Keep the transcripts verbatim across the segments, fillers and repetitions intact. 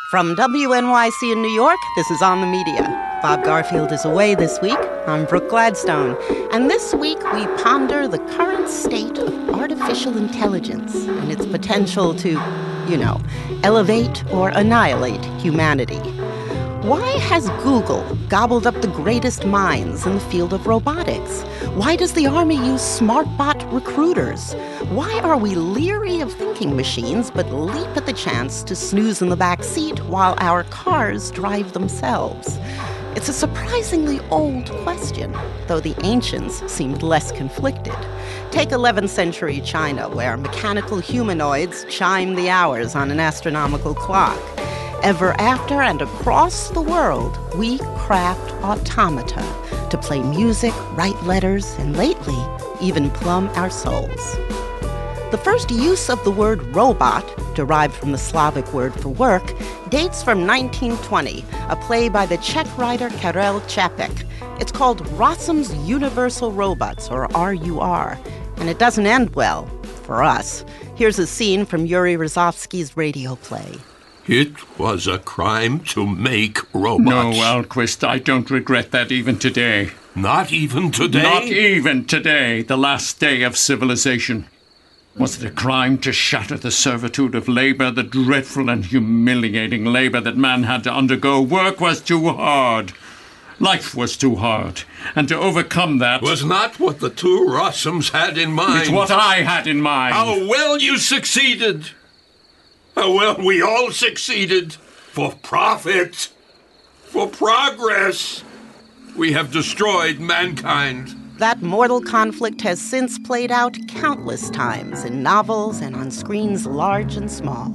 From W N Y C in New York, this is On the Media. Bob Garfield is away this week. I'm Brooke Gladstone. And this week, we ponder the current state of artificial intelligence and its potential to, you know, elevate or annihilate humanity. Why has Google gobbled up the greatest minds in the field of robotics? Why does the Army use SmartBot recruiters? Why are we leery of thinking machines but leap at the chance to snooze in the back seat while our cars drive themselves? It's a surprisingly old question, though the ancients seemed less conflicted. Take eleventh century China, where mechanical humanoids chime the hours on an astronomical clock. Ever after and across the world, we craft automata to play music, write letters, and lately, even plumb our souls. The first use of the word robot, derived from the Slavic word for work, dates from nineteen twenty, a play by the Czech writer Karel Čapek. It's called Rossum's Universal Robots, or R U R, and it doesn't end well, for us. Here's a scene from Yuri Rozovsky's radio play. It was a crime to make robots. No, Alquist, I don't regret that even today. Not even today? Not even today, the last day of civilization. Was it a crime to shatter the servitude of labor, the dreadful and humiliating labor that man had to undergo? Work was too hard. Life was too hard. And to overcome that... was not what the two Rossums had in mind. It's what I had in mind. How well you succeeded. How well we all succeeded. For profit. For progress. We have destroyed mankind. That mortal conflict has since played out countless times in novels and on screens large and small.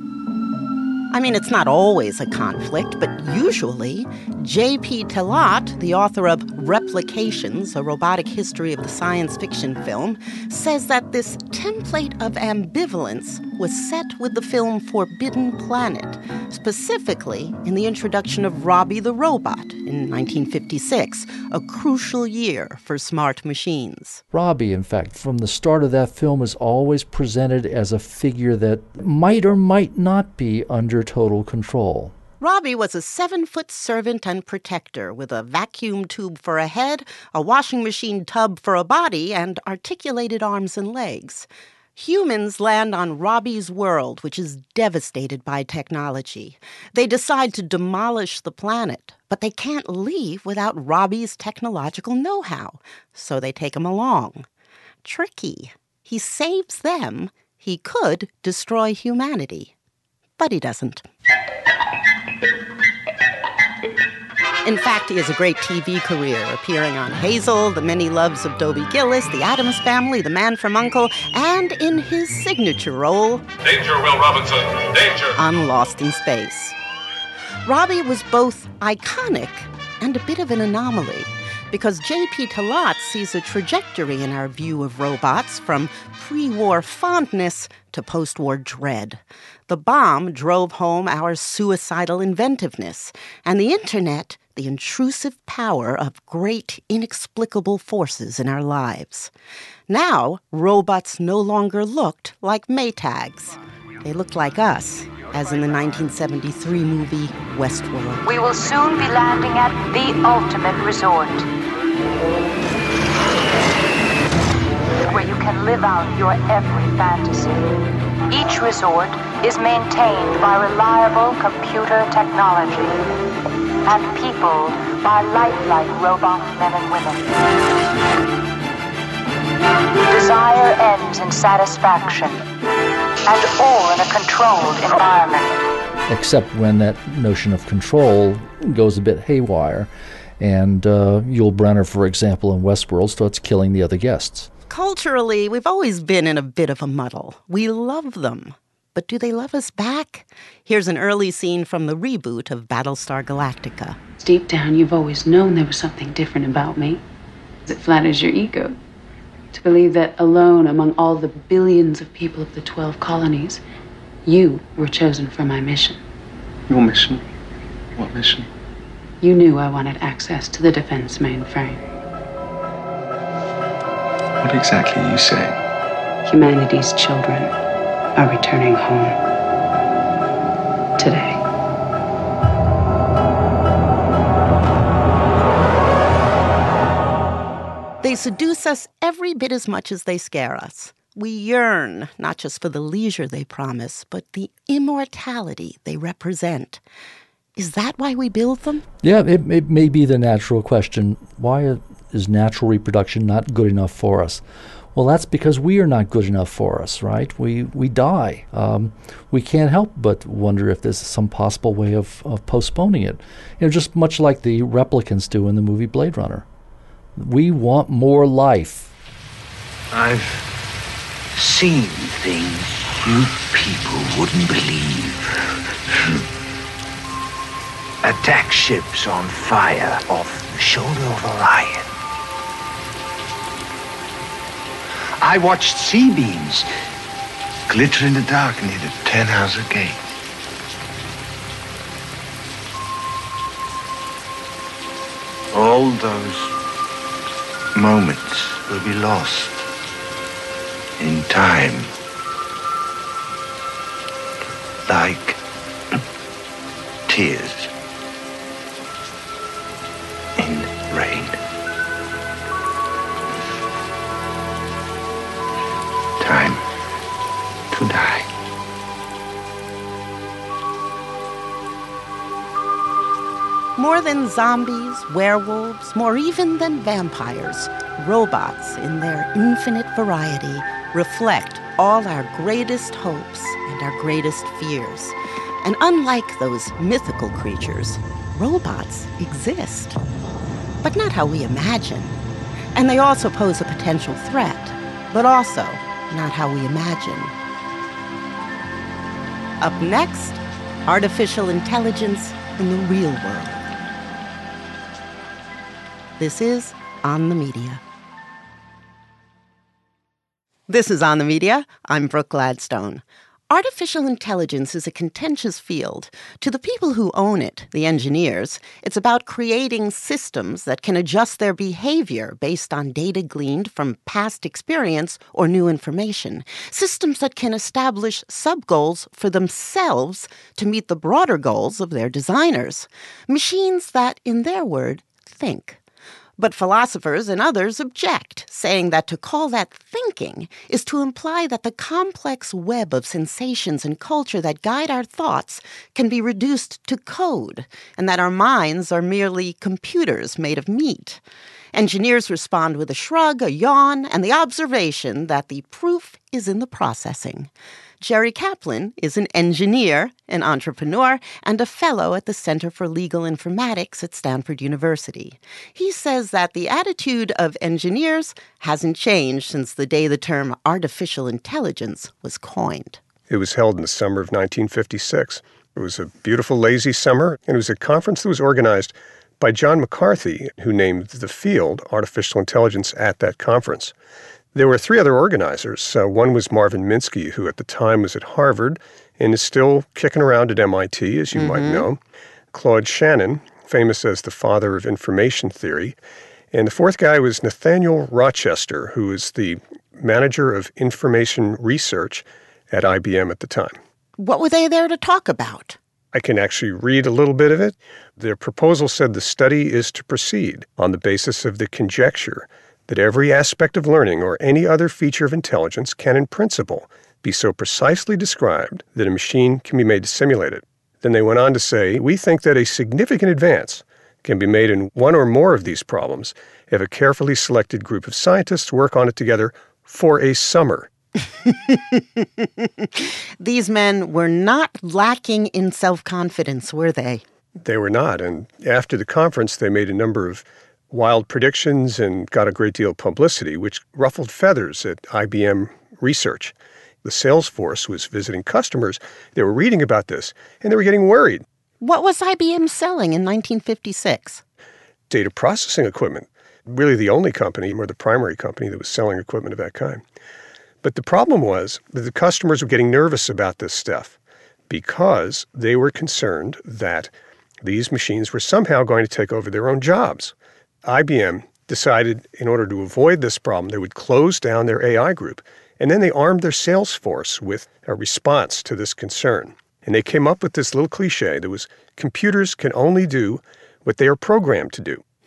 I mean, it's not always a conflict, but usually J P Talat, the author of Replications, a robotic history of the science fiction film, says that this template of ambivalence was set with the film Forbidden Planet, specifically in the introduction of Robbie the Robot in nineteen fifty-six, a crucial year for smart machines. Robbie, in fact, from the start of that film is always presented as a figure that might or might not be under total control. Robbie was a seven-foot servant and protector with a vacuum tube for a head, a washing machine tub for a body, and articulated arms and legs. Humans land on Robbie's world, which is devastated by technology. They decide to demolish the planet, but they can't leave without Robbie's technological know-how, so they take him along. Tricky. He saves them. He could destroy humanity, but he doesn't. In fact, he has a great T V career, appearing on Hazel, The Many Loves of Dobie Gillis, The Addams Family, The Man from U N C L E, and in his signature role, Danger, Will Robinson, danger! on Lost in Space. Robbie was both iconic and a bit of an anomaly, because J P Talat sees a trajectory in our view of robots from pre-war fondness to post-war dread. The bomb drove home our suicidal inventiveness, and the internet the intrusive power of great, inexplicable forces in our lives. Now, robots no longer looked like Maytags. They looked like us, as in the nineteen seventy-three movie Westworld. We will soon be landing at the ultimate resort, where you can live out your every fantasy. Each resort is maintained by reliable computer technology, and people by lifelike robot men and women. Desire ends in satisfaction, and all in a controlled environment. Except when that notion of control goes a bit haywire, and uh, Yul Brynner, for example, in Westworld, starts killing the other guests. Culturally, we've always been in a bit of a muddle. We love them. But do they love us back? Here's an early scene from the reboot of Battlestar Galactica. Deep down, you've always known there was something different about me. It flatters your ego to believe that alone among all the billions of people of the twelve colonies, you were chosen for my mission. Your mission? What mission? You knew I wanted access to the defense mainframe. What exactly are you saying? Humanity's children are returning home today. They seduce us every bit as much as they scare us. We yearn, not just for the leisure they promise, but the immortality they represent. Is that why we build them? Yeah, it, it may be the natural question. Why is natural reproduction not good enough for us? Well, that's because we are not good enough for us, right? We we die. Um, we can't help but wonder if there's some possible way of, of postponing it. You know, just much like the replicants do in the movie Blade Runner. We want more life. I've seen things you people wouldn't believe. Attack ships on fire off the shoulder of Orion. I watched C-beams glitter in the dark near the Tannhauser Gate. All those moments will be lost in time, like tears in rain. Time to die. More than zombies, werewolves, more even than vampires, robots in their infinite variety reflect all our greatest hopes and our greatest fears. And unlike those mythical creatures, robots exist, but not how we imagine. And they also pose a potential threat, but also not how we imagine. Up next, artificial intelligence in the real world. This is On the Media. This is On the Media. I'm Brooke Gladstone. Artificial intelligence is a contentious field. To the people who own it, the engineers, it's about creating systems that can adjust their behavior based on data gleaned from past experience or new information. Systems that can establish sub-goals for themselves to meet the broader goals of their designers. Machines that, in their word, think. But philosophers and others object, saying that to call that thinking is to imply that the complex web of sensations and culture that guide our thoughts can be reduced to code, and that our minds are merely computers made of meat. Engineers respond with a shrug, a yawn, and the observation that the proof is in the processing. Jerry Kaplan is an engineer, an entrepreneur, and a fellow at the Center for Legal Informatics at Stanford University. He says that the attitude of engineers hasn't changed since the day the term artificial intelligence was coined. It was held in the summer of nineteen fifty-six. It was a beautiful, lazy summer, and it was a conference that was organized by John McCarthy, who named the field artificial intelligence at that conference. There were three other organizers. Uh, one was Marvin Minsky, who at the time was at Harvard and is still kicking around at M I T, as you mm-hmm. might know. Claude Shannon, famous as the father of information theory. And the fourth guy was Nathaniel Rochester, who is the manager of information research at I B M at the time. What were they there to talk about? I can actually read a little bit of it. Their proposal said the study is to proceed on the basis of the conjecture that every aspect of learning or any other feature of intelligence can, in principle, be so precisely described that a machine can be made to simulate it. Then they went on to say, we think that a significant advance can be made in one or more of these problems if a carefully selected group of scientists work on it together for a summer. These men were not lacking in self-confidence, were they? They were not. And after the conference, they made a number of wild predictions and got a great deal of publicity, which ruffled feathers at I B M Research. The sales force was visiting customers. They were reading about this, and they were getting worried. What was I B M selling in nineteen fifty-six? Data processing equipment. Really the only company, or the primary company, that was selling equipment of that kind. But the problem was that the customers were getting nervous about this stuff because they were concerned that these machines were somehow going to take over their own jobs. I B M decided in order to avoid this problem, they would close down their A I group, and then they armed their sales force with a response to this concern. And they came up with this little cliche that was, computers can only do what they are programmed to do.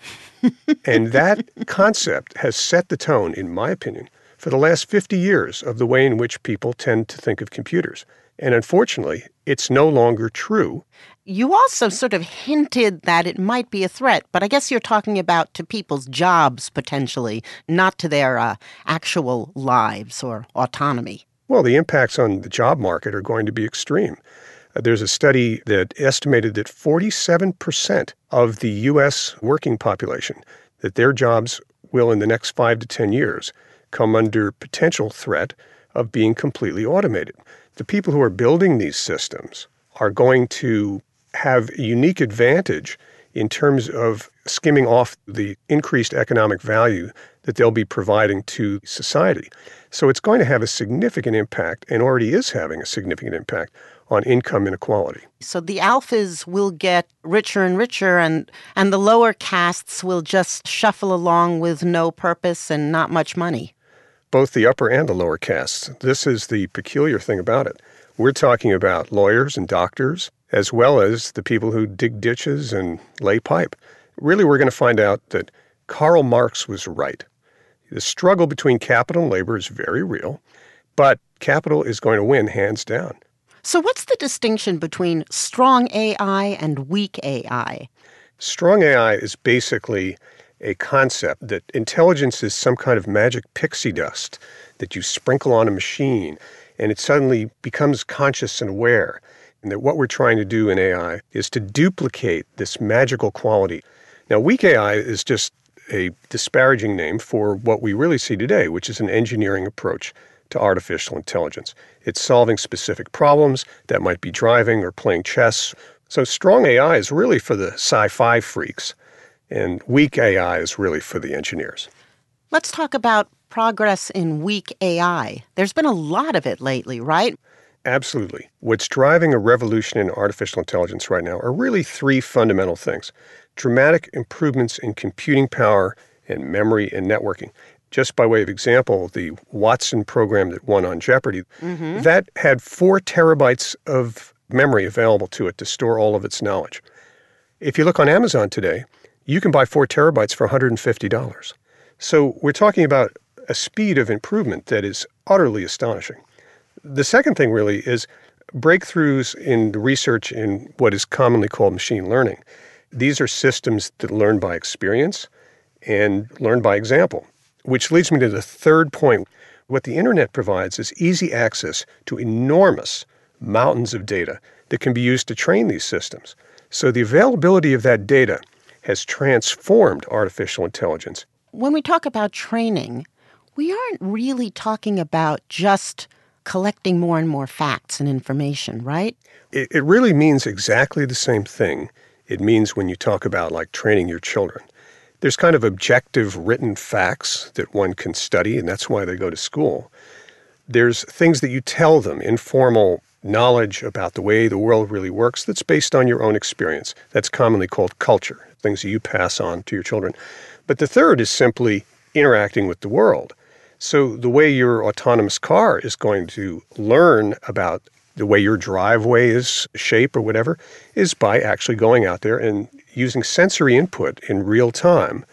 And that concept has set the tone, in my opinion, for the last fifty years of the way in which people tend to think of computers. And unfortunately, it's no longer true. You also sort of hinted that it might be a threat, but I guess you're talking about to people's jobs, potentially, not to their uh, actual lives or autonomy. Well, the impacts on the job market are going to be extreme. Uh, there's a study that estimated that forty-seven percent of the U S working population, that their jobs will, in the next five to ten years, come under potential threat of being completely automated. The people who are building these systems are going to have a unique advantage in terms of skimming off the increased economic value that they'll be providing to society. So it's going to have a significant impact, and already is having a significant impact, on income inequality. So the alphas will get richer and richer, and, and the lower castes will just shuffle along with no purpose and not much money. Both the upper and the lower castes. This is the peculiar thing about it. We're talking about lawyers and doctors, as well as the people who dig ditches and lay pipe. Really, we're going to find out that Karl Marx was right. The struggle between capital and labor is very real, but capital is going to win hands down. So what's the distinction between strong A I and weak A I? Strong A I is basically a concept that intelligence is some kind of magic pixie dust that you sprinkle on a machine, and it suddenly becomes conscious and aware. And that what we're trying to do in A I is to duplicate this magical quality. Now, weak A I is just a disparaging name for what we really see today, which is an engineering approach to artificial intelligence. It's solving specific problems that might be driving or playing chess. So strong A I is really for the sci-fi freaks, and weak A I is really for the engineers. Let's talk about progress in weak A I. There's been a lot of it lately, right? Absolutely. What's driving a revolution in artificial intelligence right now are really three fundamental things. Dramatic improvements in computing power and memory and networking. Just by way of example, the Watson program that won on Jeopardy, mm-hmm. that had four terabytes of memory available to it to store all of its knowledge. If you look on Amazon today, you can buy four terabytes for one hundred fifty dollars. So we're talking about a speed of improvement that is utterly astonishing. The second thing really is breakthroughs in the research in what is commonly called machine learning. These are systems that learn by experience and learn by example, which leads me to the third point. What the internet provides is easy access to enormous mountains of data that can be used to train these systems. So the availability of that data has transformed artificial intelligence. When we talk about training, we aren't really talking about just collecting more and more facts and information, right? It, it really means exactly the same thing it means when you talk about, like, training your children. There's kind of objective written facts that one can study, and that's why they go to school. There's things that you tell them, informal knowledge about the way the world really works that's based on your own experience. That's commonly called culture, things that you pass on to your children. But the third is simply interacting with the world. So the way your autonomous car is going to learn about the way your driveway is shaped or whatever is by actually going out there and using sensory input in real time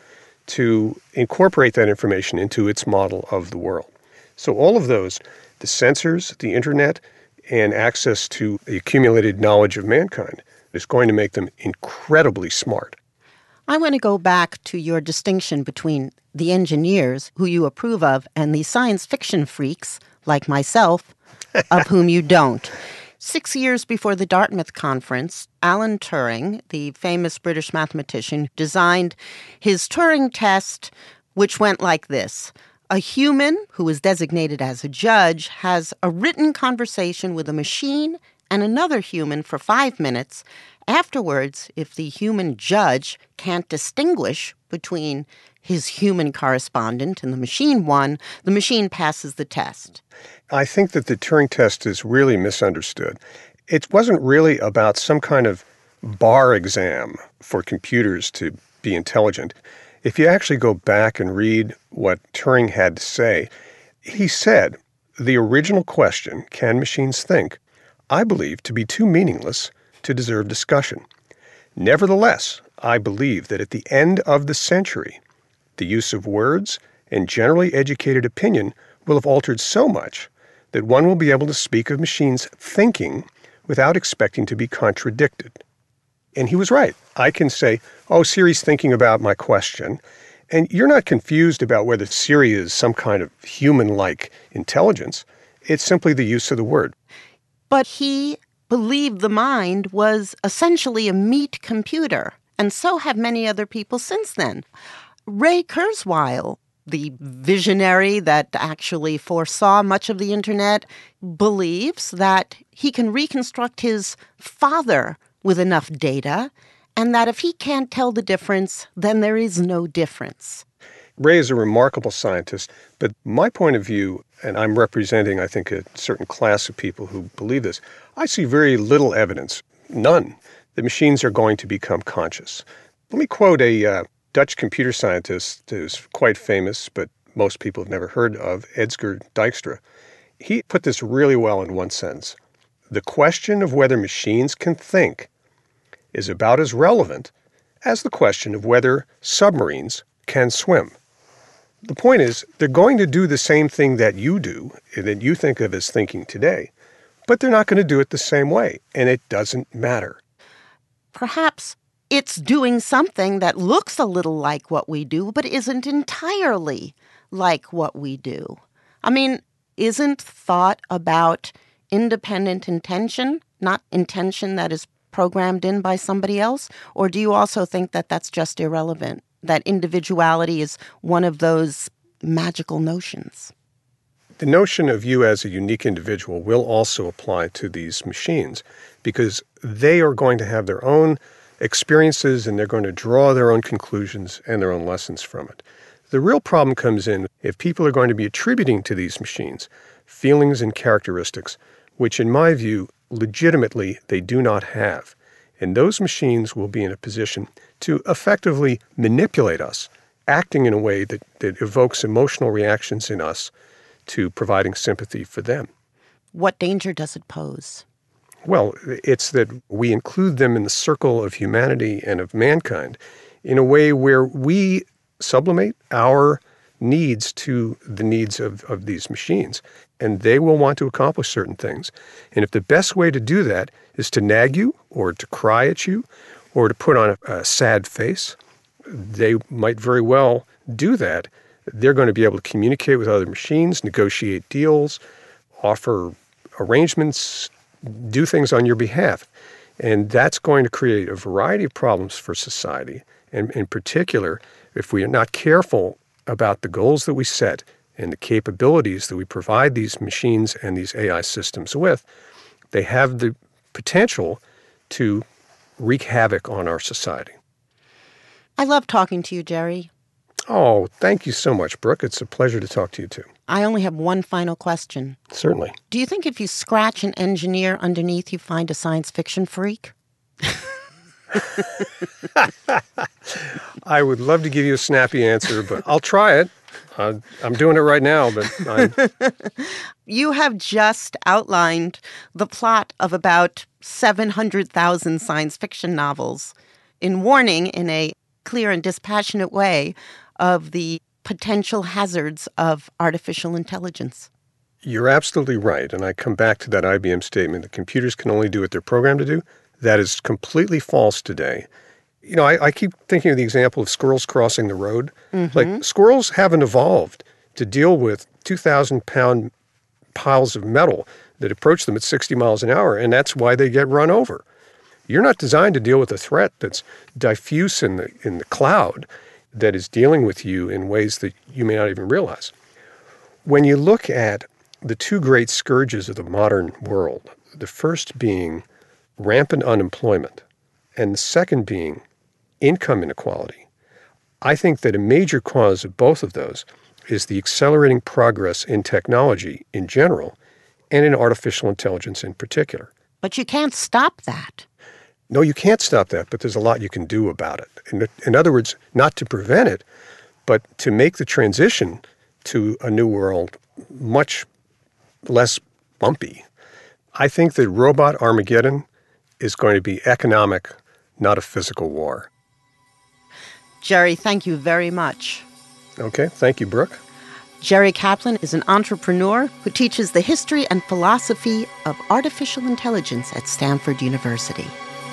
to incorporate that information into its model of the world. So all of those, the sensors, the internet, and access to the accumulated knowledge of mankind is going to make them incredibly smart. I want to go back to your distinction between the engineers, who you approve of, and the science fiction freaks, like myself, of whom you don't. Six years before the Dartmouth Conference, Alan Turing, the famous British mathematician, designed his Turing test, which went like this. A human who is designated as a judge has a written conversation with a machine and another human for five minutes. Afterwards, if the human judge can't distinguish between his human correspondent and the machine one, the machine passes the test. I think that the Turing test is really misunderstood. It wasn't really about some kind of bar exam for computers to be intelligent. If you actually go back and read what Turing had to say, he said, the original question, can machines think, I believe to be too meaningless to deserve discussion. Nevertheless, I believe that at the end of the century, the use of words and generally educated opinion will have altered so much that one will be able to speak of machines thinking without expecting to be contradicted. And he was right. I can say, oh, Siri's thinking about my question, and you're not confused about whether Siri is some kind of human-like intelligence. It's simply the use of the word. But he believed the mind was essentially a meat computer, and so have many other people since then. Ray Kurzweil, the visionary that actually foresaw much of the internet, believes that he can reconstruct his father with enough data, and that if he can't tell the difference, then there is no difference. Ray is a remarkable scientist, but my point of view, and I'm representing, I think, a certain class of people who believe this, I see very little evidence, none, that machines are going to become conscious. Let me quote a uh, Dutch computer scientist who's quite famous, but most people have never heard of, Edsger Dijkstra. He put this really well in one sentence. The question of whether machines can think is about as relevant as the question of whether submarines can swim. The point is, they're going to do the same thing that you do, that you think of as thinking today, but they're not going to do it the same way, and it doesn't matter. Perhaps it's doing something that looks a little like what we do, but isn't entirely like what we do. I mean, isn't thought about independent intention, not intention that is programmed in by somebody else? Or do you also think that that's just irrelevant, that individuality is one of those magical notions? The notion of you as a unique individual will also apply to these machines because they are going to have their own experiences and they're going to draw their own conclusions and their own lessons from it. The real problem comes in if people are going to be attributing to these machines feelings and characteristics, which in my view, legitimately, they do not have. And those machines will be in a position to effectively manipulate us, acting in a way that, that evokes emotional reactions in us to providing sympathy for them. What danger does it pose? Well, it's that we include them in the circle of humanity and of mankind in a way where we sublimate our needs to the needs of, of these machines. And they will want to accomplish certain things. And if the best way to do that is to nag you or to cry at you or to put on a, a sad face, they might very well do that. They're going to be able to communicate with other machines, negotiate deals, offer arrangements, do things on your behalf. And that's going to create a variety of problems for society. And in particular, if we are not careful about the goals that we set and the capabilities that we provide these machines and these A I systems with, they have the potential to wreak havoc on our society. I love talking to you, Jerry. Oh, thank you so much, Brooke. It's a pleasure to talk to you, too. I only have one final question. Certainly. Do you think if you scratch an engineer underneath, you find a science fiction freak? I would love to give you a snappy answer, but I'll try it. Uh, I'm doing it right now, but I'm... You have just outlined the plot of about seven hundred thousand science fiction novels in warning in a clear and dispassionate way of the potential hazards of artificial intelligence. You're absolutely right, and I come back to that I B M statement that computers can only do what they're programmed to do. That is completely false today. You know, I, I keep thinking of the example of squirrels crossing the road. Mm-hmm. Like, squirrels haven't evolved to deal with two thousand pound piles of metal that approach them at sixty miles an hour, and that's why they get run over. You're not designed to deal with a threat that's diffuse in the in the cloud that is dealing with you in ways that you may not even realize. When you look at the two great scourges of the modern world, the first being rampant unemployment, and the second being income inequality, I think that a major cause of both of those is the accelerating progress in technology in general and in artificial intelligence in particular. But you can't stop that. No, you can't stop that, but there's a lot you can do about it. In, in other words, not to prevent it, but to make the transition to a new world much less bumpy. I think that robot Armageddon is going to be economic, not a physical war. Jerry, thank you very much. Okay, thank you, Brooke. Jerry Kaplan is an entrepreneur who teaches the history and philosophy of artificial intelligence at Stanford University.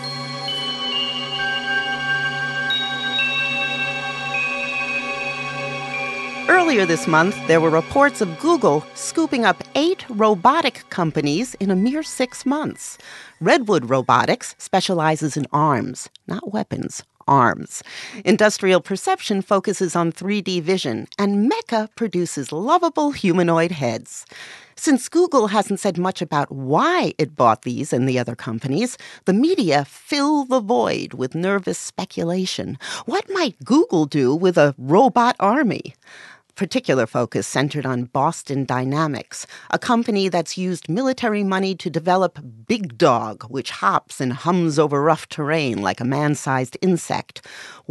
Earlier this month, there were reports of Google scooping up eight robotic companies in a mere six months. Redwood Robotics specializes in arms, not weapons, arms. Industrial Perception focuses on three D vision, and Mecha produces lovable humanoid heads. Since Google hasn't said much about why it bought these and the other companies, the media fill the void with nervous speculation. What might Google do with a robot army? Particular focus centered on Boston Dynamics, a company that's used military money to develop Big Dog, which hops and hums over rough terrain like a man-sized insect,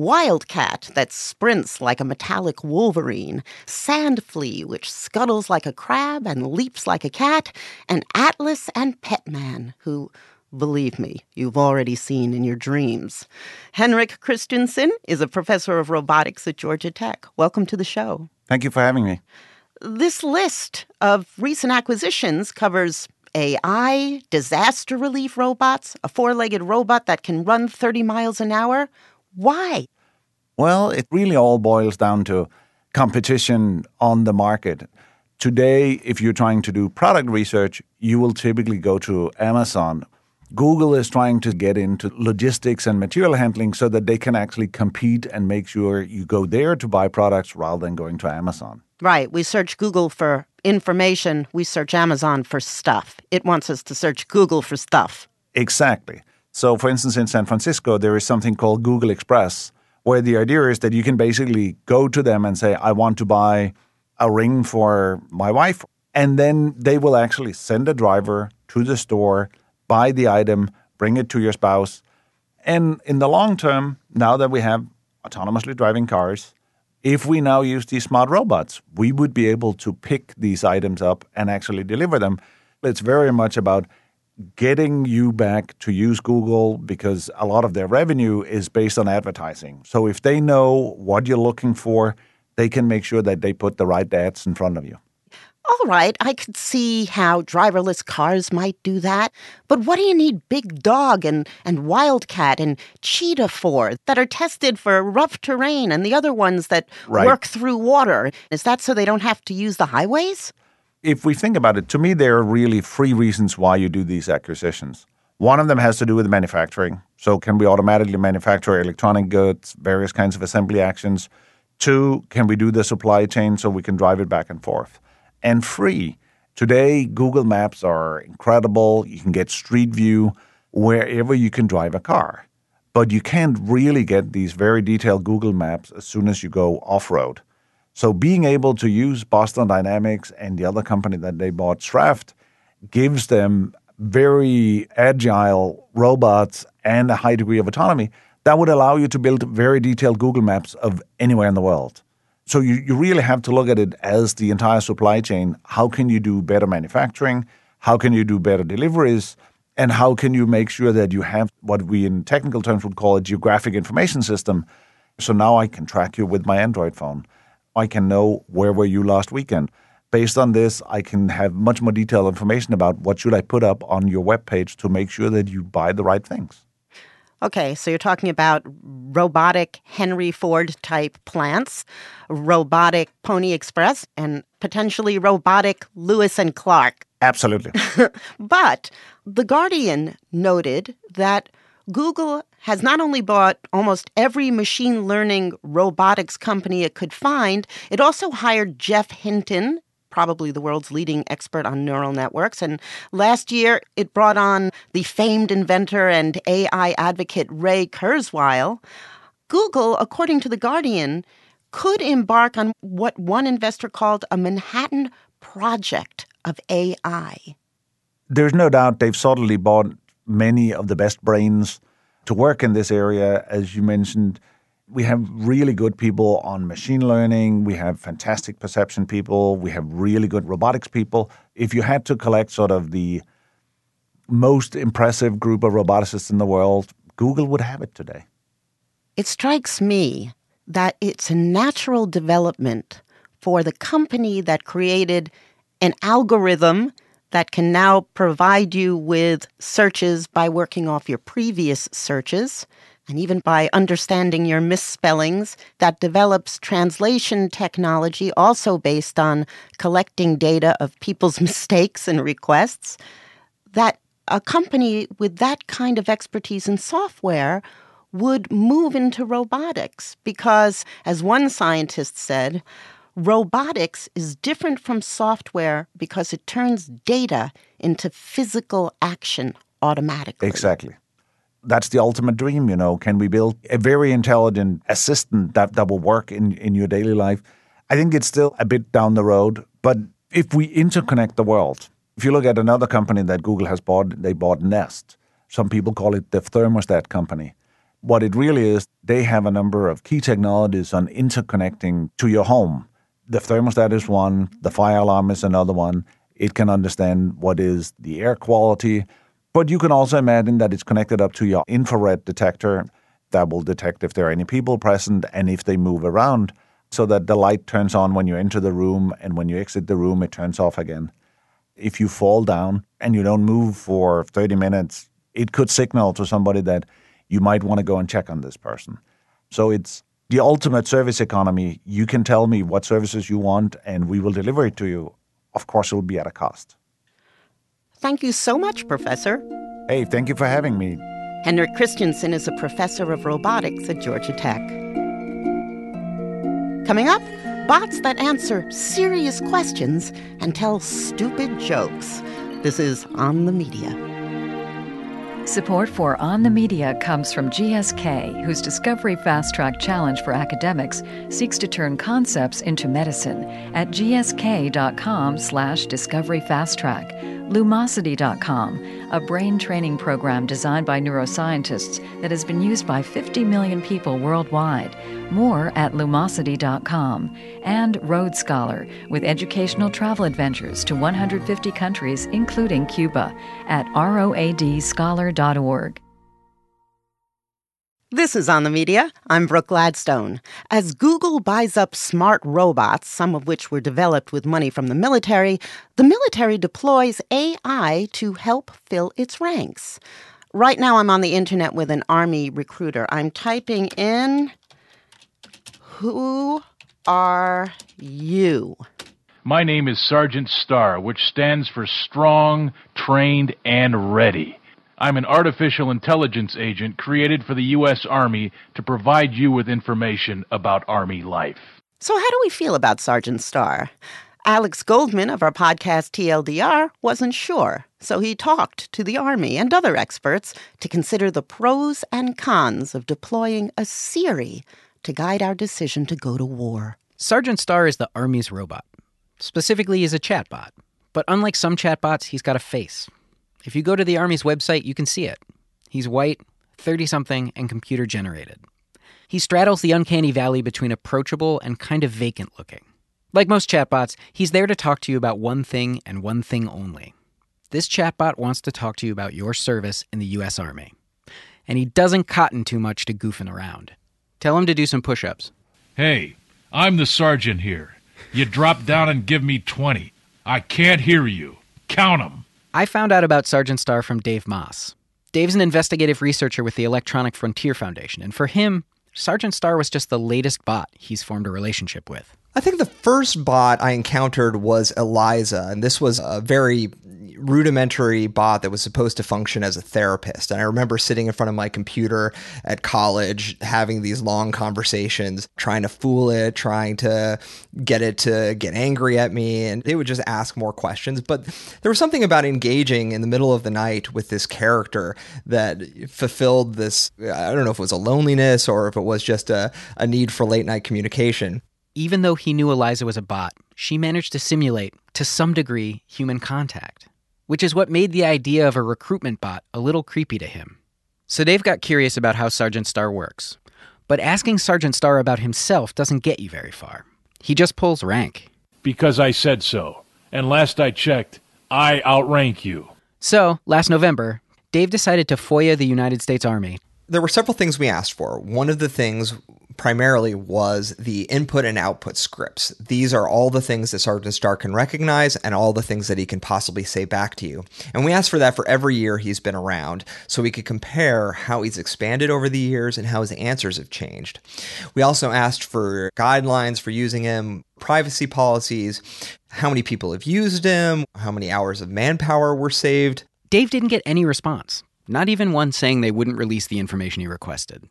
Wildcat that sprints like a metallic wolverine, Sand Flea, which scuttles like a crab and leaps like a cat, and Atlas and Petman, who, believe me, you've already seen in your dreams. Henrik Christensen is a professor of robotics at Georgia Tech. Welcome to the show. Thank you for having me. This list of recent acquisitions covers A I, disaster relief robots, a four-legged robot that can run thirty miles an hour. Why? Well, it really all boils down to competition on the market. Today, if you're trying to do product research, you will typically go to Amazon. Google is trying to get into logistics and material handling so that they can actually compete and make sure you go there to buy products rather than going to Amazon. Right. We search Google for information. We search Amazon for stuff. It wants us to search Google for stuff. Exactly. So, for instance, in San Francisco, there is something called Google Express, where the idea is that you can basically go to them and say, I want to buy a ring for my wife. And then they will actually send a driver to the store, buy the item, bring it to your spouse. And in the long term, now that we have autonomously driving cars, if we now use these smart robots, we would be able to pick these items up and actually deliver them. It's very much about getting you back to use Google because a lot of their revenue is based on advertising. So if they know what you're looking for, they can make sure that they put the right ads in front of you. All right, I could see how driverless cars might do that. But what do you need Big Dog and, and Wildcat and Cheetah for that are tested for rough terrain and the other ones that right. work through water? Is that so they don't have to use the highways? If we think about it, to me, there are really three reasons why you do these acquisitions. One of them has to do with manufacturing. So can we automatically manufacture electronic goods, various kinds of assembly actions? Two, can we do the supply chain so we can drive it back and forth? And three, today Google Maps are incredible. You can get Street View wherever you can drive a car. But you can't really get these very detailed Google Maps as soon as you go off-road. So being able to use Boston Dynamics and the other company that they bought, Schraft, gives them very agile robots and a high degree of autonomy that would allow you to build very detailed Google Maps of anywhere in the world. So you, you really have to look at it as the entire supply chain. How can you do better manufacturing? How can you do better deliveries? And how can you make sure that you have what we in technical terms would call a geographic information system? So now I can track you with my Android phone. I can know where were you last weekend. Based on this, I can have much more detailed information about what should I put up on your webpage to make sure that you buy the right things. Okay, so you're talking about robotic Henry Ford-type plants, robotic Pony Express, and potentially robotic Lewis and Clark. Absolutely. But The Guardian noted that Google has not only bought almost every machine learning robotics company it could find, it also hired Geoff Hinton, probably the world's leading expert on neural networks. And last year, it brought on the famed inventor and A I advocate Ray Kurzweil. Google, according to The Guardian, could embark on what one investor called a Manhattan Project of A I. There's no doubt they've subtly bought many of the best brains to work in this area. As you mentioned, we have really good people on machine learning. We have fantastic perception people. We have really good robotics people. If you had to collect sort of the most impressive group of roboticists in the world, Google would have it today. It strikes me that it's a natural development for the company that created an algorithm that can now provide you with searches by working off your previous searches, and even by understanding your misspellings, that develops translation technology also based on collecting data of people's mistakes and requests, that a company with that kind of expertise in software would move into robotics because, as one scientist said, robotics is different from software because it turns data into physical action automatically. Exactly. That's the ultimate dream, you know. Can we build a very intelligent assistant that, that will work in, in your daily life? I think it's still a bit down the road, but if we interconnect the world, if you look at another company that Google has bought, they bought Nest. Some people call it the thermostat company. What it really is, they have a number of key technologies on interconnecting to your home. The thermostat is one, the fire alarm is another one. It can understand what is the air quality, but you can also imagine that it's connected up to your infrared detector that will detect if there are any people present and if they move around, so that the light turns on when you enter the room, and when you exit the room, it turns off again. If you fall down and you don't move for thirty minutes, it could signal to somebody that you might want to go and check on this person. So it's the ultimate service economy. You can tell me what services you want, and we will deliver it to you. Of course, it will be at a cost. Thank you so much, Professor. Hey, thank you for having me. Henrik Christiansen is a professor of robotics at Georgia Tech. Coming up, bots that answer serious questions and tell stupid jokes. This is On the Media. Support for On the Media comes from G S K, whose Discovery Fast Track Challenge for Academics seeks to turn concepts into medicine at gsk.com slash discovery fast track. Lumosity dot com, a brain training program designed by neuroscientists that has been used by fifty million people worldwide. More at lumosity dot com. And Road Scholar, with educational travel adventures to one hundred fifty countries, including Cuba, at road scholar dot org. This is On the Media. I'm Brooke Gladstone. As Google buys up smart robots, some of which were developed with money from the military, the military deploys A I to help fill its ranks. Right now I'm on the internet with an Army recruiter. I'm typing in, who are you? My name is Sergeant Starr, which stands for strong, trained, and ready. I'm an artificial intelligence agent created for the U S Army to provide you with information about Army life. So how do we feel about Sergeant Starr? Alex Goldman of our podcast T L D R wasn't sure, so he talked to the Army and other experts to consider the pros and cons of deploying a Siri to guide our decision to go to war. Sergeant Starr is the Army's robot. Specifically, he's a chatbot. But unlike some chatbots, he's got a face. If you go to the Army's website, you can see it. He's white, thirty-something, and computer-generated. He straddles the uncanny valley between approachable and kind of vacant-looking. Like most chatbots, he's there to talk to you about one thing and one thing only. This chatbot wants to talk to you about your service in the U S Army. And he doesn't cotton too much to goofing around. Tell him to do some push-ups. Hey, I'm the sergeant here. You drop down and give me twenty. I can't hear you. Count 'em. I found out about Sergeant Starr from Dave Moss. Dave's an investigative researcher with the Electronic Frontier Foundation, and for him, Sergeant Starr was just the latest bot he's formed a relationship with. I think the first bot I encountered was Eliza, and this was a very rudimentary bot that was supposed to function as a therapist. And I remember sitting in front of my computer at college, having these long conversations, trying to fool it, trying to get it to get angry at me, and it would just ask more questions. But there was something about engaging in the middle of the night with this character that fulfilled this, I don't know if it was a loneliness or if it was just a, a need for late night communication. Even though he knew Eliza was a bot, she managed to simulate, to some degree, human contact, which is what made the idea of a recruitment bot a little creepy to him. So Dave got curious about how Sergeant Starr works. But asking Sergeant Starr about himself doesn't get you very far. He just pulls rank. Because I said so. And last I checked, I outrank you. So, last November, Dave decided to FOIA the United States Army. There were several things we asked for. One of the things primarily was the input and output scripts. These are all the things that Sergeant Starr can recognize and all the things that he can possibly say back to you. And we asked for that for every year he's been around, so we could compare how he's expanded over the years and how his answers have changed. We also asked for guidelines for using him, privacy policies, how many people have used him, how many hours of manpower were saved. Dave didn't get any response, not even one saying they wouldn't release the information he requested.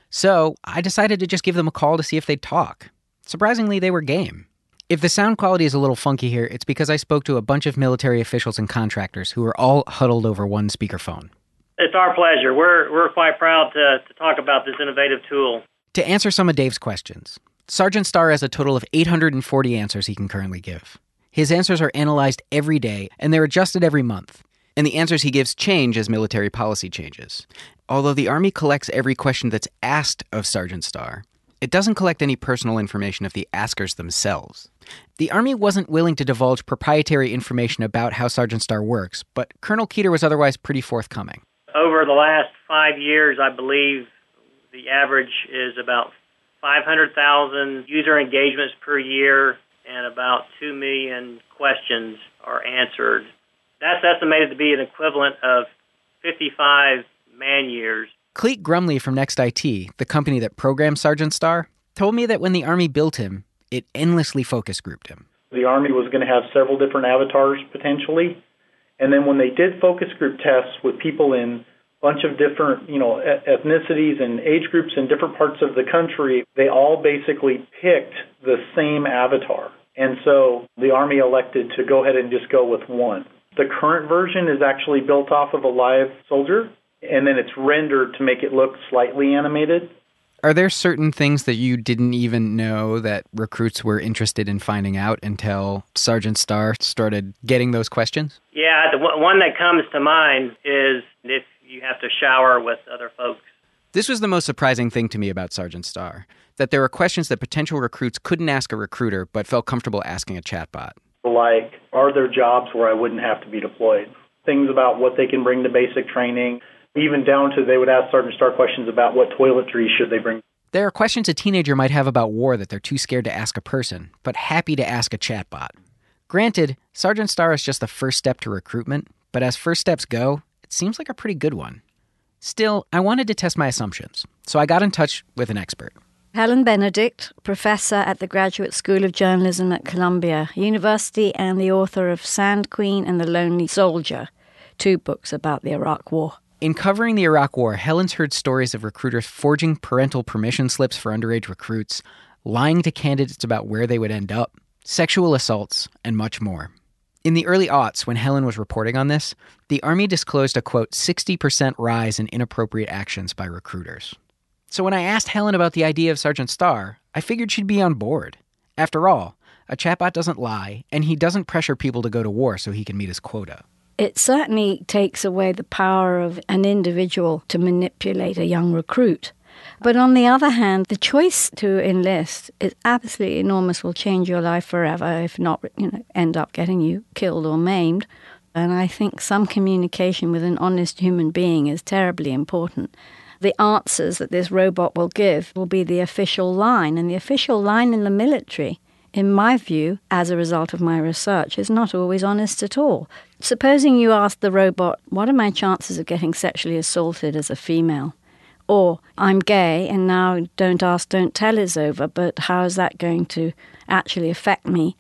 So I decided to just give them a call to see if they'd talk. Surprisingly, they were game. If the sound quality is a little funky here, it's because I spoke to a bunch of military officials and contractors who were all huddled over one speakerphone. It's our pleasure. We're we're quite proud to, to talk about this innovative tool. To answer some of Dave's questions, Sergeant Starr has a total of eight hundred forty answers he can currently give. His answers are analyzed every day, and they're adjusted every month. And the answers he gives change as military policy changes. Although the Army collects every question that's asked of Sergeant Starr, it doesn't collect any personal information of the askers themselves. The Army wasn't willing to divulge proprietary information about how Sergeant Starr works, but Colonel Keeter was otherwise pretty forthcoming. Over the last five years, I believe the average is about five hundred thousand user engagements per year, and about two million questions are answered. That's estimated to be an equivalent of fifty-five man-years. Cleet Grumley from Next I T, the company that programmed Sergeant Starr, told me that when the Army built him, it endlessly focus grouped him. The Army was going to have several different avatars, potentially. And then when they did focus group tests with people in a bunch of different, you know, ethnicities and age groups in different parts of the country, they all basically picked the same avatar. And so the Army elected to go ahead and just go with one. The current version is actually built off of a live soldier, and then it's rendered to make it look slightly animated. Are there certain things that you didn't even know that recruits were interested in finding out until Sergeant Starr started getting those questions? Yeah, the one that comes to mind is if you have to shower with other folks. This was the most surprising thing to me about Sergeant Starr, that there were questions that potential recruits couldn't ask a recruiter but felt comfortable asking a chatbot. Like, are there jobs where I wouldn't have to be deployed? Things about what they can bring to basic training, even down to they would ask Sergeant Starr questions about what toiletries should they bring. There are questions a teenager might have about war that they're too scared to ask a person, but happy to ask a chatbot. Granted, Sergeant Starr is just the first step to recruitment, but as first steps go, it seems like a pretty good one. Still, I wanted to test my assumptions, so I got in touch with an expert. Helen Benedict, professor at the Graduate School of Journalism at Columbia University and the author of Sand Queen and the Lonely Soldier, two books about the Iraq War. In covering the Iraq War, Helen's heard stories of recruiters forging parental permission slips for underage recruits, lying to candidates about where they would end up, sexual assaults, and much more. In the early aughts, when Helen was reporting on this, the Army disclosed a, quote, sixty percent rise in inappropriate actions by recruiters. So when I asked Helen about the idea of Sergeant Starr, I figured she'd be on board. After all, a chatbot doesn't lie, and he doesn't pressure people to go to war so he can meet his quota. It certainly takes away the power of an individual to manipulate a young recruit. But on the other hand, the choice to enlist is absolutely enormous, will change your life forever, if not, you know, end up getting you killed or maimed. And I think some communication with an honest human being is terribly important. The answers that this robot will give will be the official line, and the official line in the military, in my view, as a result of my research, is not always honest at all. Supposing you ask the robot, what are my chances of getting sexually assaulted as a female? Or, I'm gay and now don't ask, don't tell is over, but how is that going to actually affect me?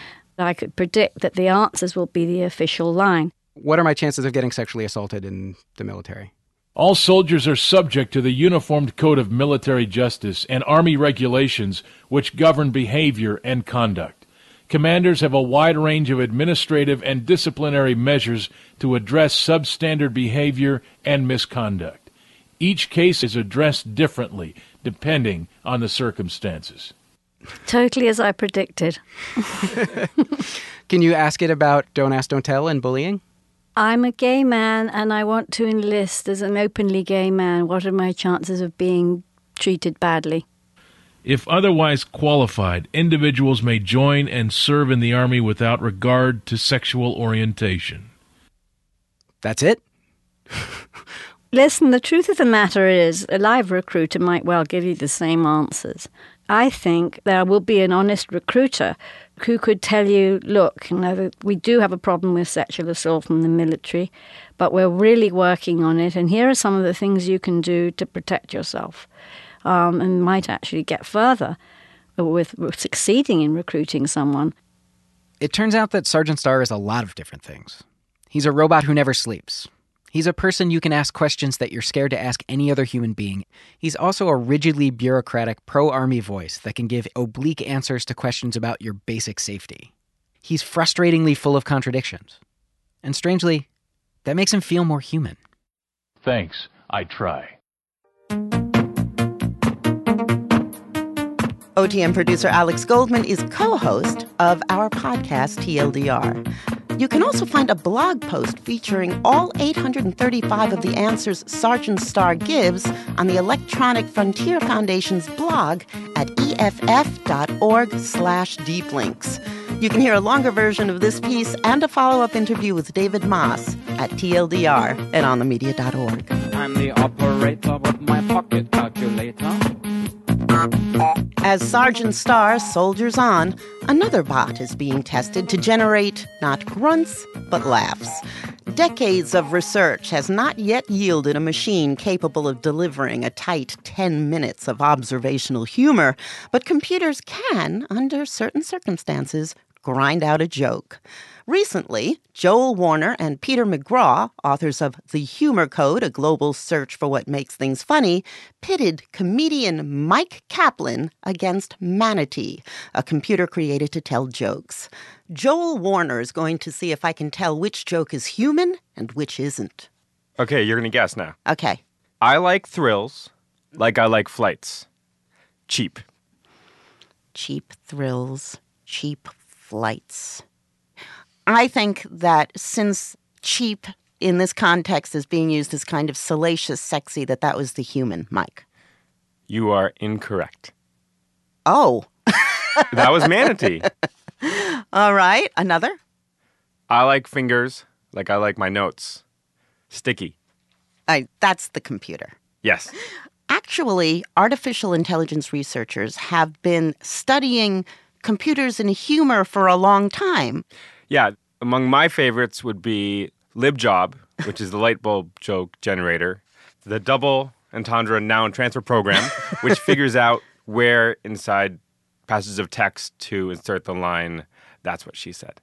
I could predict that the answers will be the official line. What are my chances of getting sexually assaulted in the military? All soldiers are subject to the Uniformed Code of Military Justice and Army regulations which govern behavior and conduct. Commanders have a wide range of administrative and disciplinary measures to address substandard behavior and misconduct. Each case is addressed differently, depending on the circumstances. Totally as I predicted. Can you ask it about don't ask, don't tell and bullying? I'm a gay man and I want to enlist as an openly gay man. What are my chances of being treated badly? If otherwise qualified, individuals may join and serve in the Army without regard to sexual orientation. That's it? Listen, the truth of the matter is, a live recruiter might well give you the same answers. I think there will be an honest recruiter who could tell you, look, you know, we do have a problem with sexual assault in the military, but we're really working on it, and here are some of the things you can do to protect yourself, um, and might actually get further with, with succeeding in recruiting someone. It turns out that Sergeant Starr is a lot of different things. He's a robot who never sleeps. He's a person you can ask questions that you're scared to ask any other human being. He's also a rigidly bureaucratic pro-Army voice that can give oblique answers to questions about your basic safety. He's frustratingly full of contradictions. And strangely, that makes him feel more human. Thanks. I try. O T M producer Alex Goldman is co-host of our podcast, T L D R. You can also find a blog post featuring all eight hundred thirty-five of the answers Sergeant Starr gives on the Electronic Frontier Foundation's blog at E F F dot org slash deep links. You can hear a longer version of this piece and a follow-up interview with David Moss at T L D R at on the media dot org. I'm the operator with my pocket calculator. As Sergeant Starr soldiers on, another bot is being tested to generate not grunts, but laughs. Decades of research has not yet yielded a machine capable of delivering a tight ten minutes of observational humor, but computers can, under certain circumstances, grind out a joke. Recently, Joel Warner and Peter McGraw, authors of The Humor Code, A Global Search for What Makes Things Funny, pitted comedian Mike Kaplan against Manatee, a computer created to tell jokes. Joel Warner is going to see if I can tell which joke is human and which isn't. Okay, you're going to guess now. Okay. I like thrills like I like flights. Cheap. Cheap thrills, cheap flights. I think that since cheap in this context is being used as kind of salacious, sexy, that that was the human, Mike. You are incorrect. Oh. That was Manatee. All right. Another? I like fingers like I like my notes. Sticky. I, that's the computer. Yes. Actually, artificial intelligence researchers have been studying computers and humor for a long time. Yeah, among my favorites would be LibJob, which is the light bulb joke generator, the double entendre noun transfer program, which figures out where inside passages of text to insert the line, "That's what she said."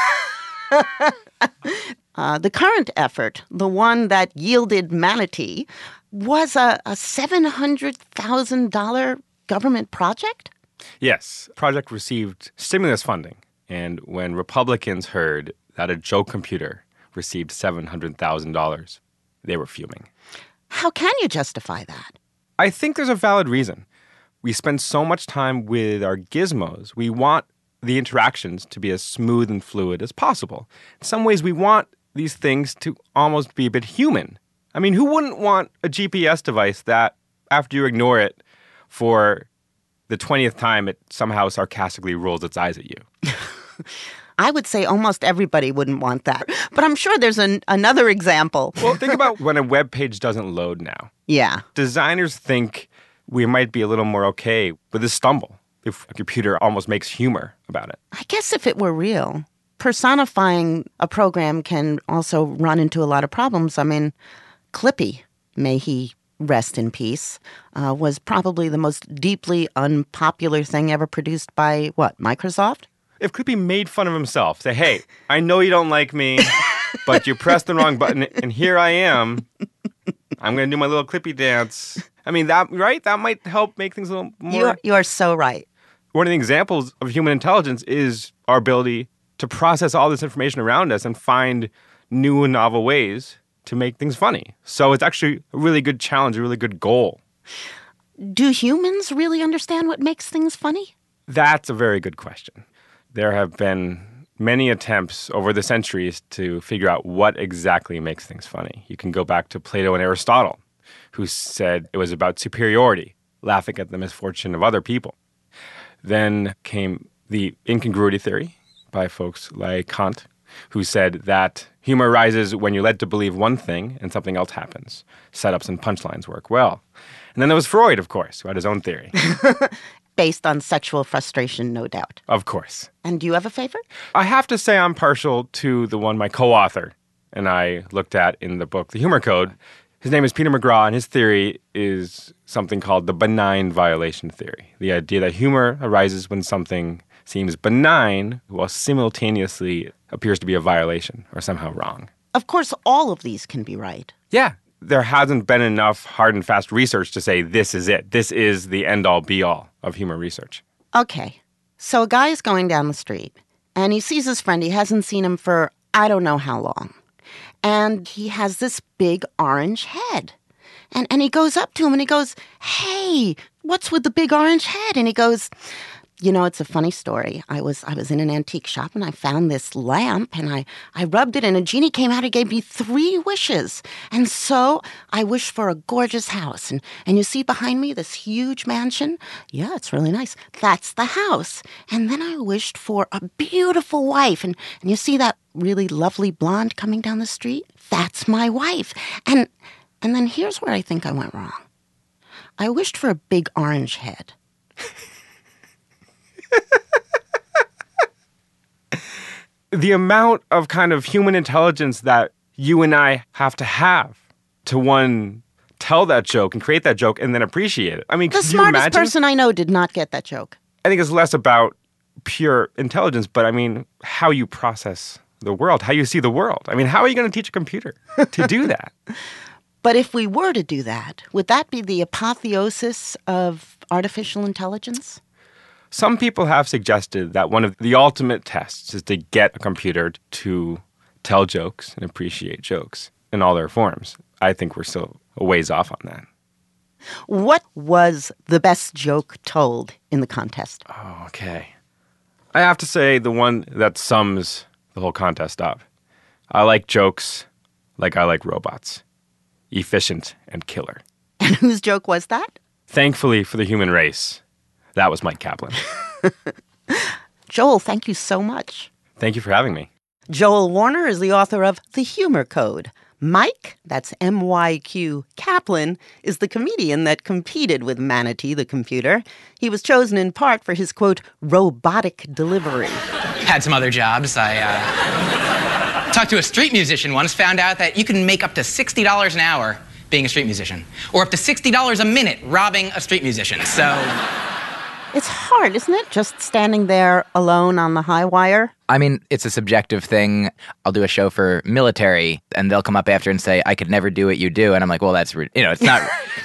uh, the current effort, the one that yielded Manatee, was a, a seven hundred thousand dollars government project? Yes, the project received stimulus funding. And when Republicans heard that a joke computer received seven hundred thousand dollars, they were fuming. How can you justify that? I think there's a valid reason. We spend so much time with our gizmos. We want the interactions to be as smooth and fluid as possible. In some ways, we want these things to almost be a bit human. I mean, who wouldn't want a G P S device that, after you ignore it for the twentieth time, it somehow sarcastically rolls its eyes at you? I would say almost everybody wouldn't want that. But I'm sure there's an, another example. Well, think about when a web page doesn't load now. Yeah. Designers think we might be a little more okay with a stumble if a computer almost makes humor about it. I guess if it were real, personifying a program can also run into a lot of problems. I mean, Clippy, may he rest in peace, uh, was probably the most deeply unpopular thing ever produced by, what, Microsoft? If Clippy made fun of himself, say, hey, I know you don't like me, but you pressed the wrong button, and here I am. I'm going to do my little Clippy dance. I mean, that right? That might help make things a little more... You are, you are so right. One of the examples of human intelligence is our ability to process all this information around us and find new and novel ways to make things funny. So it's actually a really good challenge, a really good goal. Do humans really understand what makes things funny? That's a very good question. There have been many attempts over the centuries to figure out what exactly makes things funny. You can go back to Plato and Aristotle, who said it was about superiority, laughing at the misfortune of other people. Then came the incongruity theory by folks like Kant, who said that humor arises when you're led to believe one thing and something else happens. Setups and punchlines work well. And then there was Freud, of course, who had his own theory. Based on sexual frustration, no doubt. Of course. And do you have a favorite? I have to say I'm partial to the one my co-author and I looked at in the book, The Humor Code. His name is Peter McGraw, and his theory is something called the benign violation theory. The idea that humor arises when something seems benign while simultaneously appears to be a violation or somehow wrong. Of course, all of these can be right. Yeah. There hasn't been enough hard and fast research to say this is it. This is the end-all, be-all of humor research. Okay. So a guy is going down the street, and he sees his friend. He hasn't seen him for I don't know how long. And he has this big orange head. And and he goes up to him and he goes, "Hey, what's with the big orange head?" And he goes, "You know, it's a funny story. I was I was in an antique shop and I found this lamp and I, I rubbed it and a genie came out and gave me three wishes. And so I wished for a gorgeous house. And, and you see behind me this huge mansion? Yeah, it's really nice. That's the house. And then I wished for a beautiful wife. And, and you see that really lovely blonde coming down the street? That's my wife. And and then here's where I think I went wrong. I wished for a big orange head." The amount of kind of human intelligence that you and I have to have to, one, tell that joke and create that joke and then appreciate it. I mean, the could you smartest imagine? person I know did not get that joke. I think it's less about pure intelligence, but I mean, how you process the world, how you see the world. I mean, how are you going to teach a computer to do that? But if we were to do that, would that be the apotheosis of artificial intelligence? Some people have suggested that one of the ultimate tests is to get a computer to tell jokes and appreciate jokes in all their forms. I think we're still a ways off on that. What was the best joke told in the contest? Oh, okay. I have to say the one that sums the whole contest up. I like jokes like I like robots. Efficient and killer. And whose joke was that? Thankfully for the human race, that was Mike Kaplan. Joel, thank you so much. Thank you for having me. Joel Warner is the author of The Humor Code. Mike, that's M Y Q Kaplan, is the comedian that competed with Manatee the computer. He was chosen in part for his, quote, robotic delivery. Had some other jobs. I uh, talked to a street musician once, found out that you can make up to sixty dollars an hour being a street musician, or up to sixty dollars a minute robbing a street musician. So it's hard, isn't it? Just standing there alone on the high wire. I mean, it's a subjective thing. I'll do a show for military, and they'll come up after and say, "I could never do what you do," and I'm like, "Well, that's you know, it's not."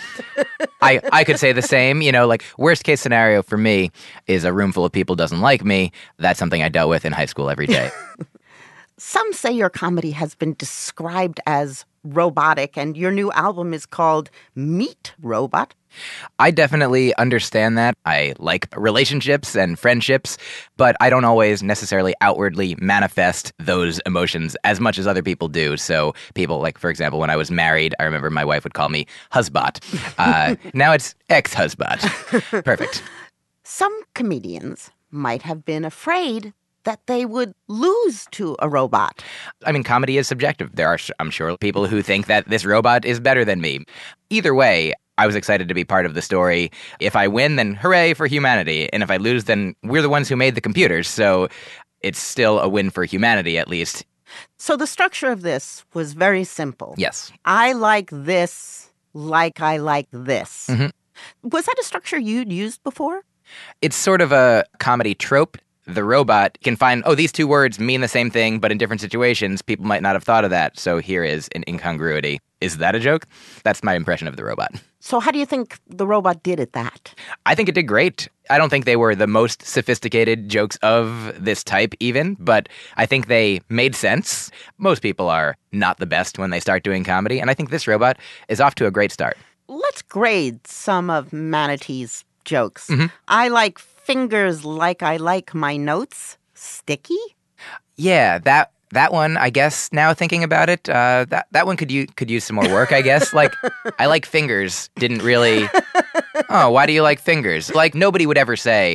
I I could say the same. You know, like worst case scenario for me is a room full of people doesn't like me. That's something I dealt with in high school every day. Some say your comedy has been described as robotic, and your new album is called Meet Robot. I definitely understand that. I like relationships and friendships, but I don't always necessarily outwardly manifest those emotions as much as other people do. So people, like, for example, when I was married, I remember my wife would call me husband. Uh, now it's ex-husband. Perfect. Some comedians might have been afraid that they would lose to a robot. I mean, comedy is subjective. There are, I'm sure, people who think that this robot is better than me. Either way, I was excited to be part of the story. If I win, then hooray for humanity. And if I lose, then we're the ones who made the computers. So it's still a win for humanity, at least. So the structure of this was very simple. Yes. I like this like I like this. Mm-hmm. Was that a structure you'd used before? It's sort of a comedy trope. The robot can find, oh, these two words mean the same thing, but in different situations, people might not have thought of that. So here is an incongruity. Is that a joke? That's my impression of the robot. So how do you think the robot did at that? I think it did great. I don't think they were the most sophisticated jokes of this type even, but I think they made sense. Most people are not the best when they start doing comedy, and I think this robot is off to a great start. Let's grade some of Manatee's jokes. Mm-hmm. I like fingers like I like my notes. Sticky? Yeah, that that one, I guess, now thinking about it, uh, that, that one could, u- could use some more work, I guess. Like, I like fingers didn't really... Oh, why do you like fingers? Like, nobody would ever say,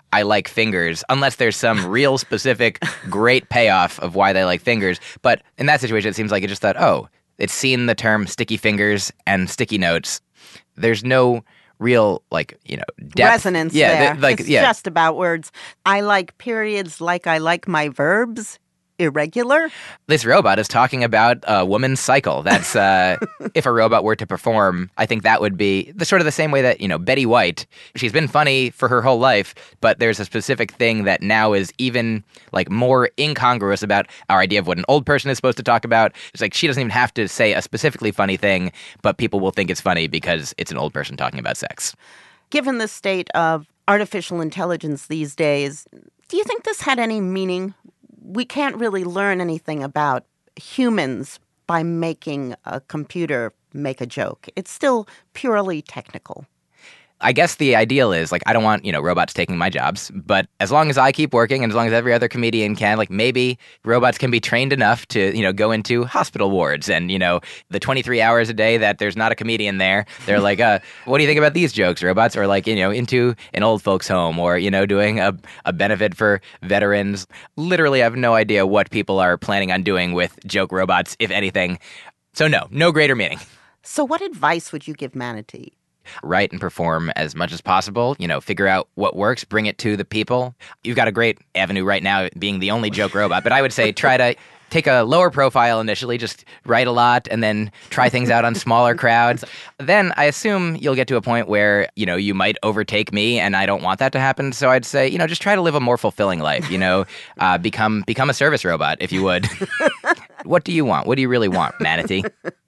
I like fingers, unless there's some real specific great payoff of why they like fingers. But in that situation, it seems like it just thought, oh, it's seen the term sticky fingers and sticky notes. There's no real, like, you know, depth. Resonance yeah, there. th- like, it's yeah. just about words. I like periods like I like my verbs. Irregular? This robot is talking about a woman's cycle. That's, uh, if a robot were to perform, I think that would be the sort of the same way that, you know, Betty White, she's been funny for her whole life, but there's a specific thing that now is even, like, more incongruous about our idea of what an old person is supposed to talk about. It's like she doesn't even have to say a specifically funny thing, but people will think it's funny because it's an old person talking about sex. Given the state of artificial intelligence these days, do you think this had any meaning? We can't really learn anything about humans by making a computer make a joke. It's still purely technical. I guess the ideal is, like, I don't want, you know, robots taking my jobs, but as long as I keep working and as long as every other comedian can, like, maybe robots can be trained enough to, you know, go into hospital wards and, you know, the twenty-three hours a day that there's not a comedian there, they're like, uh, what do you think about these jokes, robots? Or, like, you know, into an old folks home or, you know, doing a, a benefit for veterans. Literally, I have no idea what people are planning on doing with joke robots, if anything. So no, no greater meaning. So what advice would you give Manatee? Write and perform as much as possible, you know, figure out what works, bring it to the people. You've got a great avenue right now being the only joke robot, but I would say try to take a lower profile initially, just write a lot and then try things out on smaller crowds. Then I assume you'll get to a point where, you know, you might overtake me and I don't want that to happen. So I'd say, you know, just try to live a more fulfilling life, you know, uh, become become a service robot if you would. What do you want? What do you really want, Manatee?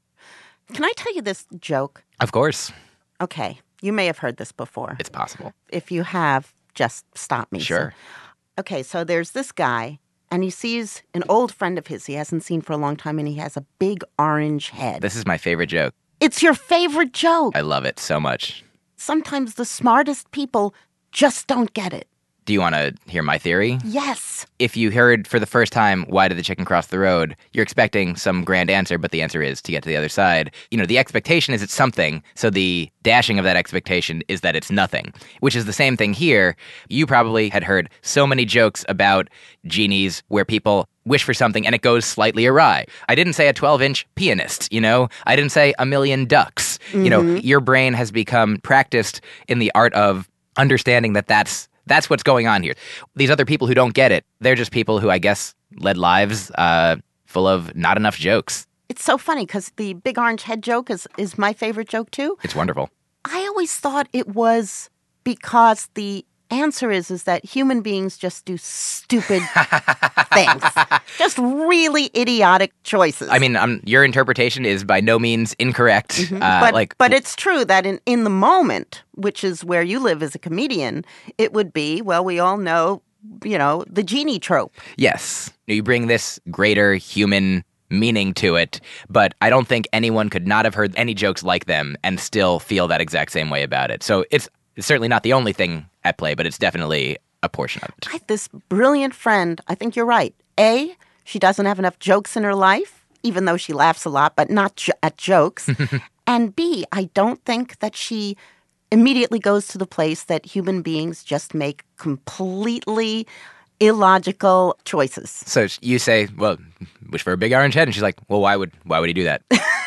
Can I tell you this joke? Of course. Okay, you may have heard this before. It's possible. If you have, just stop me. Sure. So, okay, so there's this guy, and he sees an old friend of his he hasn't seen for a long time, and he has a big orange head. This is my favorite joke. It's your favorite joke. I love it so much. Sometimes the smartest people just don't get it. Do you want to hear my theory? Yes. If you heard for the first time, why did the chicken cross the road, you're expecting some grand answer, but the answer is to get to the other side. You know, the expectation is it's something, so the dashing of that expectation is that it's nothing, which is the same thing here. You probably had heard so many jokes about genies where people wish for something and it goes slightly awry. I didn't say a twelve-inch pianist, you know? I didn't say a million ducks. Mm-hmm. You know, your brain has become practiced in the art of understanding that that's That's what's going on here. These other people who don't get it, they're just people who, I guess, led lives uh, full of not enough jokes. It's so funny because the big orange head joke is, is my favorite joke, too. It's wonderful. I always thought it was because the answer is, is that human beings just do stupid things. Just really idiotic choices. I mean, um, your interpretation is by no means incorrect. Mm-hmm. Uh, but, like, but it's true that in, in the moment, which is where you live as a comedian, it would be, well, we all know, you know, the genie trope. Yes. You bring this greater human meaning to it, but I don't think anyone could not have heard any jokes like them and still feel that exact same way about it. So it's, it's certainly not the only thing at play, but it's definitely a portion of it. I have this brilliant friend. I think you're right. A, she doesn't have enough jokes in her life, even though she laughs a lot, but not jo- at jokes. And B, I don't think that she immediately goes to the place that human beings just make completely illogical choices. So you say, well, wish for a big orange head. And she's like, well, why would why would he do that?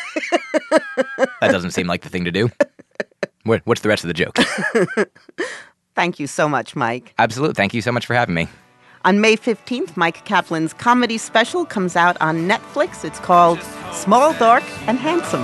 That doesn't seem like the thing to do. What, what's the rest of the joke? Thank you so much, Mike. Absolutely. Thank you so much for having me. On May fifteenth, Mike Kaplan's comedy special comes out on Netflix. It's called Small, Dark, and Handsome.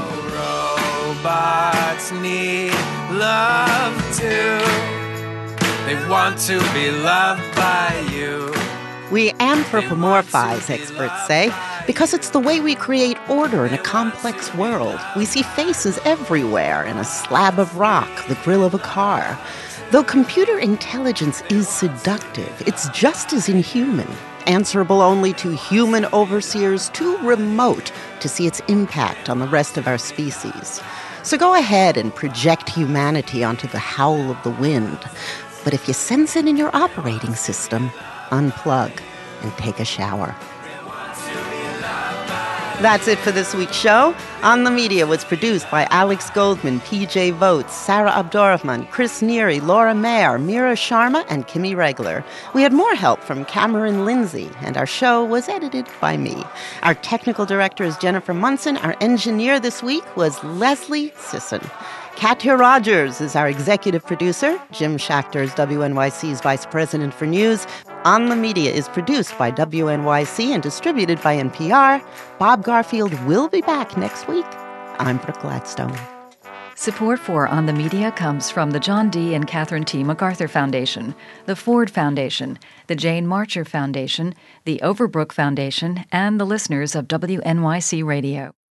Robots need love too. They want to be loved by you. We anthropomorphize, experts say, because it's the way we create order in a complex world. We see faces everywhere in a slab of rock, the grill of a car. Though computer intelligence is seductive, it's just as inhuman, answerable only to human overseers too remote to see its impact on the rest of our species. So go ahead and project humanity onto the howl of the wind. But if you sense it in your operating system, unplug and take a shower. That's it for this week's show. On the Media was produced by Alex Goldman, P J Votes, Sarah Abdurrahman, Chris Neary, Laura Mayer, Mira Sharma, and Kimmy Regler. We had more help from Cameron Lindsay, and our show was edited by me. Our technical director is Jennifer Munson. Our engineer this week was Leslie Sisson. Katya Rogers is our executive producer. Jim Schachter is W N Y C's vice president for news. On the Media is produced by W N Y C and distributed by N P R. Bob Garfield will be back next week. I'm Brooke Gladstone. Support for On the Media comes from the John D. and Catherine T. MacArthur Foundation, the Ford Foundation, the Jane Marcher Foundation, the Overbrook Foundation, and the listeners of W N Y C Radio.